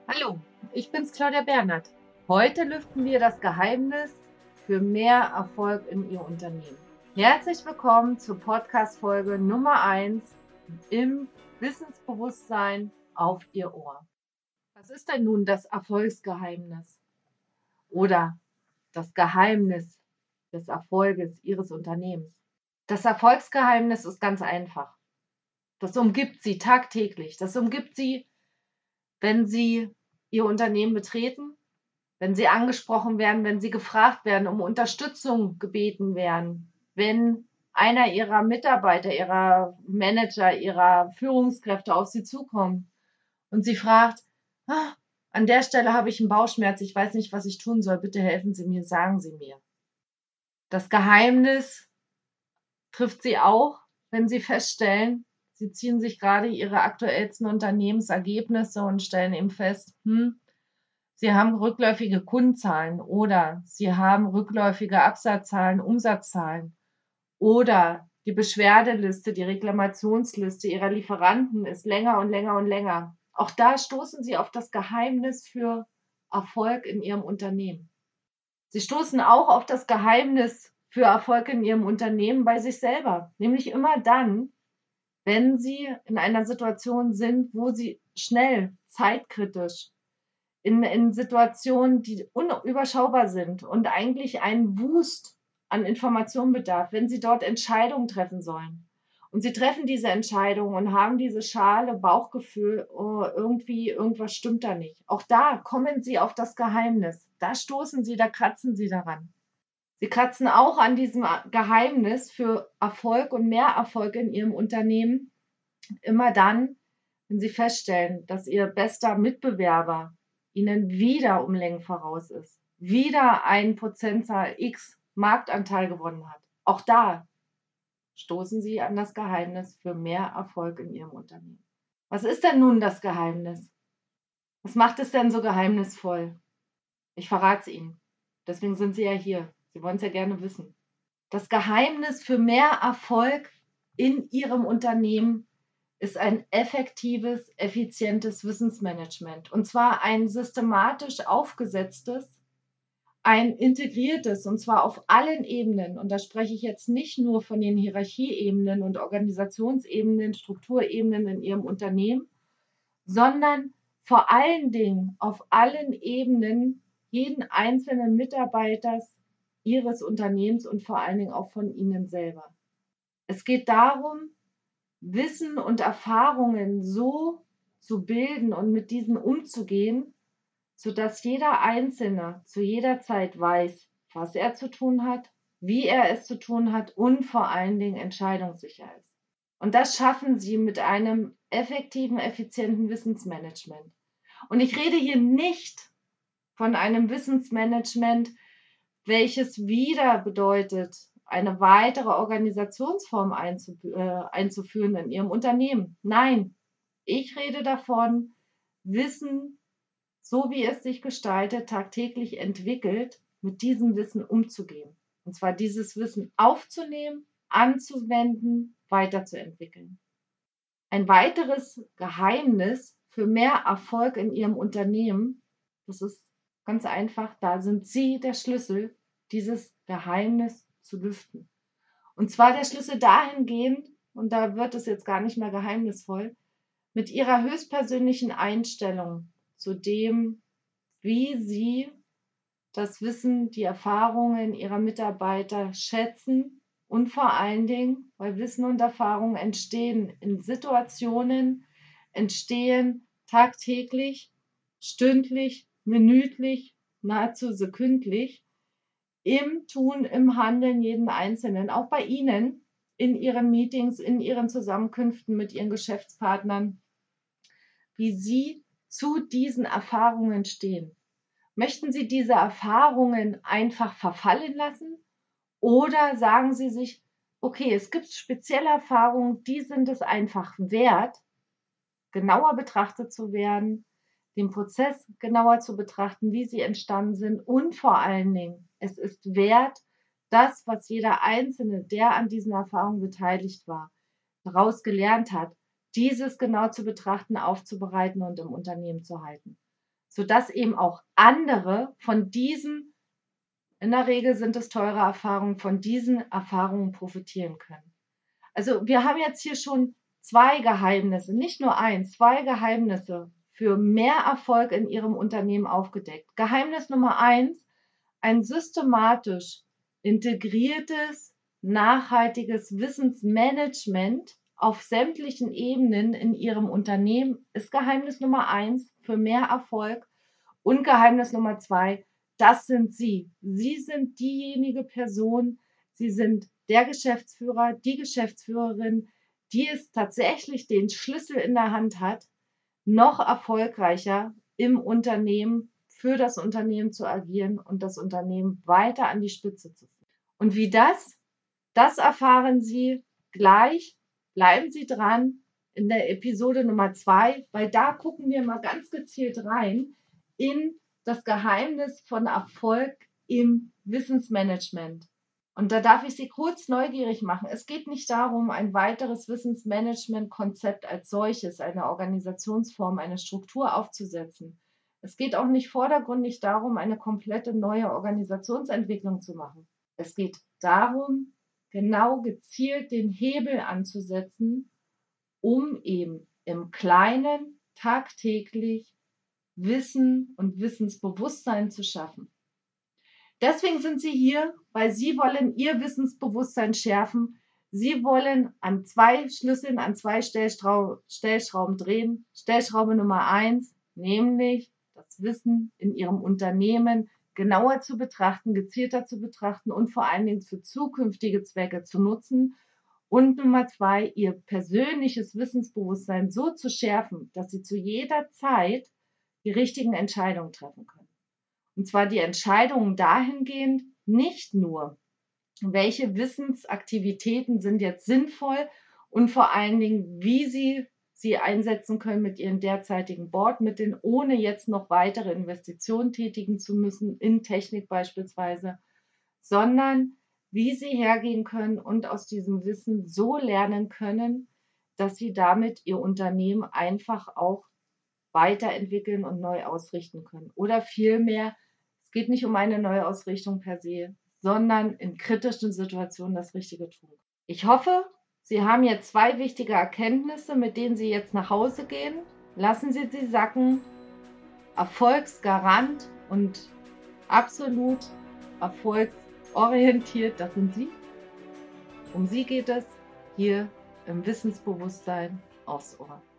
Hallo, ich bin's Claudia Bernhardt. Heute lüften wir das Geheimnis für mehr Erfolg in Ihr Unternehmen. Herzlich willkommen zur Podcast-Folge Nummer 1 im Wissensbewusstsein auf Ihr Ohr. Was ist denn nun das Erfolgsgeheimnis oder das Geheimnis des Erfolges Ihres Unternehmens? Das Erfolgsgeheimnis ist ganz einfach. Das umgibt Sie tagtäglich. Das umgibt Sie, wenn Sie Ihr Unternehmen betreten, wenn Sie angesprochen werden, wenn Sie gefragt werden, um Unterstützung gebeten werden, wenn einer Ihrer Mitarbeiter, Ihrer Manager, Ihrer Führungskräfte auf Sie zukommt und Sie fragt: An der Stelle habe ich einen Bauchschmerz, ich weiß nicht, was ich tun soll, bitte helfen Sie mir, sagen Sie mir. Das Geheimnis trifft Sie auch, wenn Sie feststellen, Sie ziehen sich gerade Ihre aktuellsten Unternehmensergebnisse und stellen eben fest, Sie haben rückläufige Kundenzahlen oder Sie haben rückläufige Absatzzahlen, Umsatzzahlen oder die Beschwerdeliste, die Reklamationsliste Ihrer Lieferanten ist länger und länger und länger. Auch da stoßen Sie auf das Geheimnis für Erfolg in Ihrem Unternehmen. Sie stoßen auch auf das Geheimnis für Erfolg in Ihrem Unternehmen bei sich selber, nämlich immer dann, wenn Sie in einer Situation sind, wo Sie schnell, zeitkritisch, in Situationen, die unüberschaubar sind und eigentlich einen Wust an Informationen bedarf, wenn Sie dort Entscheidungen treffen sollen. Und Sie treffen diese Entscheidung und haben diese Schale Bauchgefühl, oh, irgendwie, irgendwas stimmt da nicht. Auch da kommen Sie auf das Geheimnis. Da stoßen Sie, da kratzen Sie daran. Sie kratzen auch an diesem Geheimnis für Erfolg und mehr Erfolg in Ihrem Unternehmen immer dann, wenn Sie feststellen, dass Ihr bester Mitbewerber Ihnen wieder um Längen voraus ist, wieder ein Prozentzahl X Marktanteil gewonnen hat. Auch da stoßen Sie an das Geheimnis für mehr Erfolg in Ihrem Unternehmen. Was ist denn nun das Geheimnis? Was macht es denn so geheimnisvoll? Ich verrate es Ihnen. Deswegen sind Sie ja hier. Sie wollen es ja gerne wissen. Das Geheimnis für mehr Erfolg in Ihrem Unternehmen ist ein effektives, effizientes Wissensmanagement. Und zwar ein systematisch aufgesetztes, ein integriertes, und zwar auf allen Ebenen. Und da spreche ich jetzt nicht nur von den Hierarchieebenen und Organisationsebenen, Strukturebenen in Ihrem Unternehmen, sondern vor allen Dingen auf allen Ebenen jeden einzelnen Mitarbeiters Ihres Unternehmens und vor allen Dingen auch von Ihnen selber. Es geht darum, Wissen und Erfahrungen so zu bilden und mit diesen umzugehen, sodass jeder Einzelne zu jeder Zeit weiß, was er zu tun hat, wie er es zu tun hat und vor allen Dingen entscheidungssicher ist. Und das schaffen Sie mit einem effektiven, effizienten Wissensmanagement. Und ich rede hier nicht von einem Wissensmanagement, welches wieder bedeutet, eine weitere Organisationsform einzuführen in Ihrem Unternehmen. Nein, ich rede davon, Wissen, so wie es sich gestaltet, tagtäglich entwickelt, mit diesem Wissen umzugehen. Und zwar dieses Wissen aufzunehmen, anzuwenden, weiterzuentwickeln. Ein weiteres Geheimnis für mehr Erfolg in Ihrem Unternehmen, das ist ganz einfach, da sind Sie der Schlüssel, dieses Geheimnis zu lüften. Und zwar der Schlüssel dahingehend, und da wird es jetzt gar nicht mehr geheimnisvoll, mit Ihrer höchstpersönlichen Einstellung zu dem, wie Sie das Wissen, die Erfahrungen Ihrer Mitarbeiter schätzen und vor allen Dingen, weil Wissen und Erfahrungen entstehen in Situationen, entstehen tagtäglich, stündlich, minütlich, nahezu sekündlich, im Tun, im Handeln jeden Einzelnen, auch bei Ihnen, in Ihren Meetings, in Ihren Zusammenkünften mit Ihren Geschäftspartnern, wie Sie zu diesen Erfahrungen stehen. Möchten Sie diese Erfahrungen einfach verfallen lassen oder sagen Sie sich, okay, es gibt spezielle Erfahrungen, die sind es einfach wert, genauer betrachtet zu werden, den Prozess genauer zu betrachten, wie sie entstanden sind und vor allen Dingen, es ist wert, das, was jeder Einzelne, der an diesen Erfahrungen beteiligt war, daraus gelernt hat, dieses genau zu betrachten, aufzubereiten und im Unternehmen zu halten. sodass eben auch andere von diesen, in der Regel sind es teure Erfahrungen, von diesen Erfahrungen profitieren können. Also wir haben jetzt hier schon 2 Geheimnisse, nicht nur 1, 2 Geheimnisse für mehr Erfolg in Ihrem Unternehmen aufgedeckt. Geheimnis Nummer 1: ein systematisch integriertes, nachhaltiges Wissensmanagement auf sämtlichen Ebenen in Ihrem Unternehmen ist Geheimnis Nummer 1 für mehr Erfolg. Und Geheimnis Nummer 2: das sind Sie. Sie sind diejenige Person, Sie sind der Geschäftsführer, die Geschäftsführerin, die es tatsächlich den Schlüssel in der Hand hat, noch erfolgreicher im Unternehmen, für das Unternehmen zu agieren und das Unternehmen weiter an die Spitze zu führen. Und wie das erfahren Sie gleich. Bleiben Sie dran in der Episode Nummer 2, weil da gucken wir mal ganz gezielt rein in das Geheimnis von Erfolg im Wissensmanagement. Und da darf ich Sie kurz neugierig machen. Es geht nicht darum, ein weiteres Wissensmanagement-Konzept als solches, eine Organisationsform, eine Struktur aufzusetzen. Es geht auch nicht vordergründig darum, eine komplette neue Organisationsentwicklung zu machen. Es geht darum, genau gezielt den Hebel anzusetzen, um eben im Kleinen tagtäglich Wissen und Wissensbewusstsein zu schaffen. Deswegen sind Sie hier, weil Sie wollen Ihr Wissensbewusstsein schärfen. Sie wollen an 2 Schlüsseln, an 2 Stellschrauben drehen. Stellschraube Nummer 1, nämlich das Wissen in Ihrem Unternehmen genauer zu betrachten, gezielter zu betrachten und vor allen Dingen für zukünftige Zwecke zu nutzen. Und Nummer 2, Ihr persönliches Wissensbewusstsein so zu schärfen, dass Sie zu jeder Zeit die richtigen Entscheidungen treffen können. Und zwar die Entscheidungen dahingehend nicht nur, welche Wissensaktivitäten sind jetzt sinnvoll und vor allen Dingen, wie Sie sie einsetzen können mit Ihren derzeitigen Bordmitteln, ohne jetzt noch weitere Investitionen tätigen zu müssen, in Technik beispielsweise, sondern wie Sie hergehen können und aus diesem Wissen so lernen können, dass Sie damit Ihr Unternehmen einfach auch weiterentwickeln und neu ausrichten können. Oder vielmehr, es geht nicht um eine Neuausrichtung per se, sondern in kritischen Situationen das Richtige tun. Ich hoffe, Sie haben jetzt 2 wichtige Erkenntnisse, mit denen Sie jetzt nach Hause gehen. Lassen Sie sie sacken. Erfolgsgarant und absolut erfolgsorientiert, das sind Sie. Um Sie geht es hier im Wissensbewusstsein aufs Ohr.